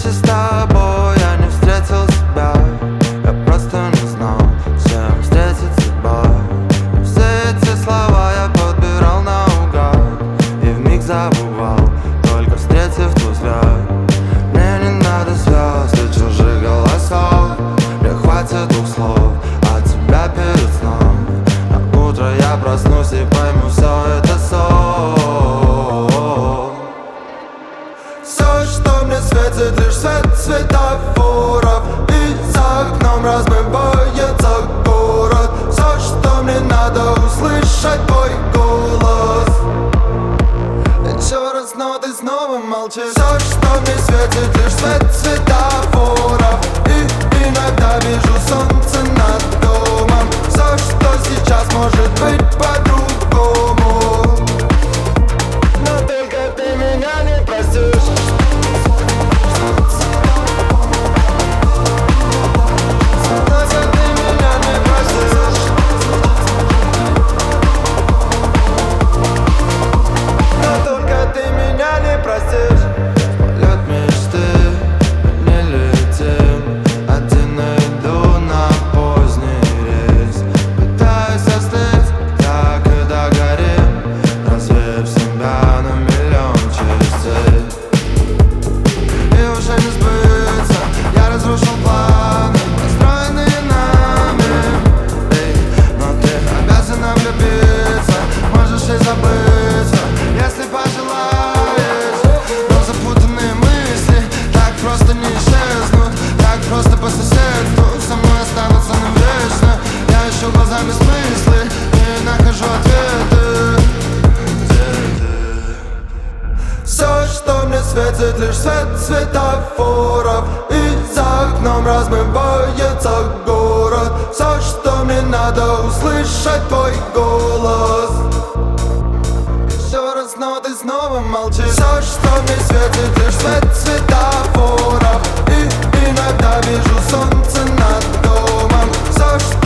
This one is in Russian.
встречи с тобой я не встретил себя. Я просто не знал, с чем встретить судьба. И все эти слова я подбирал наугад и вмиг забывал, только встретив твой взгляд. Мне не надо звезд и чужих голосов, мне хватит двух слов от тебя перед сном. На утро я проснусь и пойму, все это сон. Все, что мне светит, лишь свет светофоров, и за окном размывается город. Все, что мне надо, услышать твой голос. Еще раз, но ты снова молчишь. Все, что мне светит, лишь свет светофоров, и иногда вижу солнце над домом. Все, что сейчас может быть по-другому, но только ты меня не простишь. Полет мечты, не летим. Один иду на поздний рейс. Пытаюсь остыть, так и догорим. Развеяв себя на миллион частей. И уже не сбыться, я разрушил планы, построенные нами. Но ты обязана влюбиться, можешь и забыться, если пожелаешь. Просто не исчезнут, так просто по соседству. Со мной останутся навечно. Я ищу глазами смыслы и нахожу ответы. Все, что мне светит, лишь свет светофоров, и за окном размывается город. Все, что мне надо, услышать твой голос. Еще раз, но ты снова молчишь. Все, что мне светит, лишь свет светофоров, и иногда вижу солнце над домом. Все, что